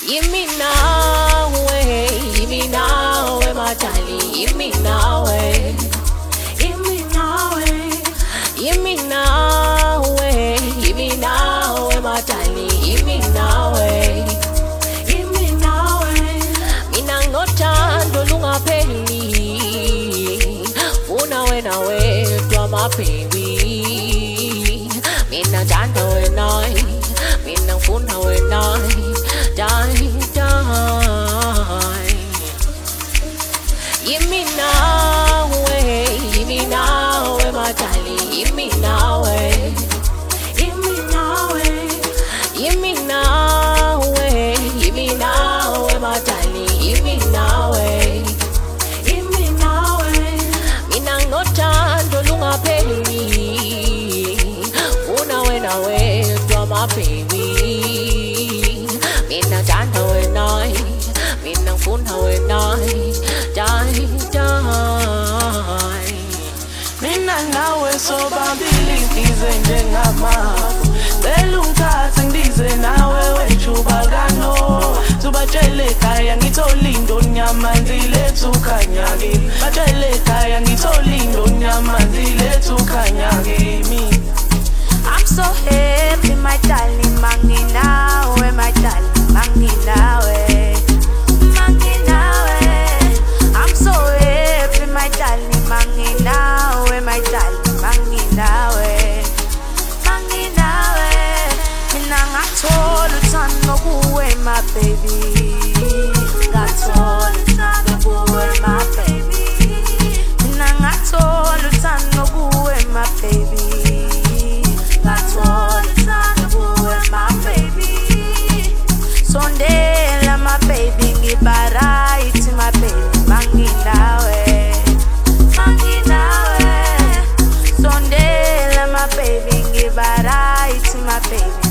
Yimi nawe, yimi nawe, my darling, yimi nawe, yimi nawe, yimi nawe, yimi nawe, my darling, yimi nawe, yimi nawe. Mina ngothando lungapheli, funa wena wedwa my baby. Mina thanda wena, mina ngifuna wena. Die. Yimi nawe, my darling. Yimi nawe, yimi nawe, my darling. Yimi nawe, mina ngothando lungapheli, funa wena wedwa my baby. Mina thanda wena, mina ngifuna wena. Die. Mina nawe sobabili ndize njengama Selungithathe ndize nawe wejubakano Subatshele ekhaya ngithola indonyama lethu khanyake Batshele ekhaya ngithola indonyama lethu khanyake I'm so happy my darling manginawe my darling manginawe I'm so happy my darling manginawe my darling manginawe mina ngathola uthando kuwe my baby ngathola uthando kuwe my baby mina ngathola uthando kuwe my baby ngathola uthando kuwe my baby sondela my baby ngibaright my baby manginawe sondela my baby ngibaright my baby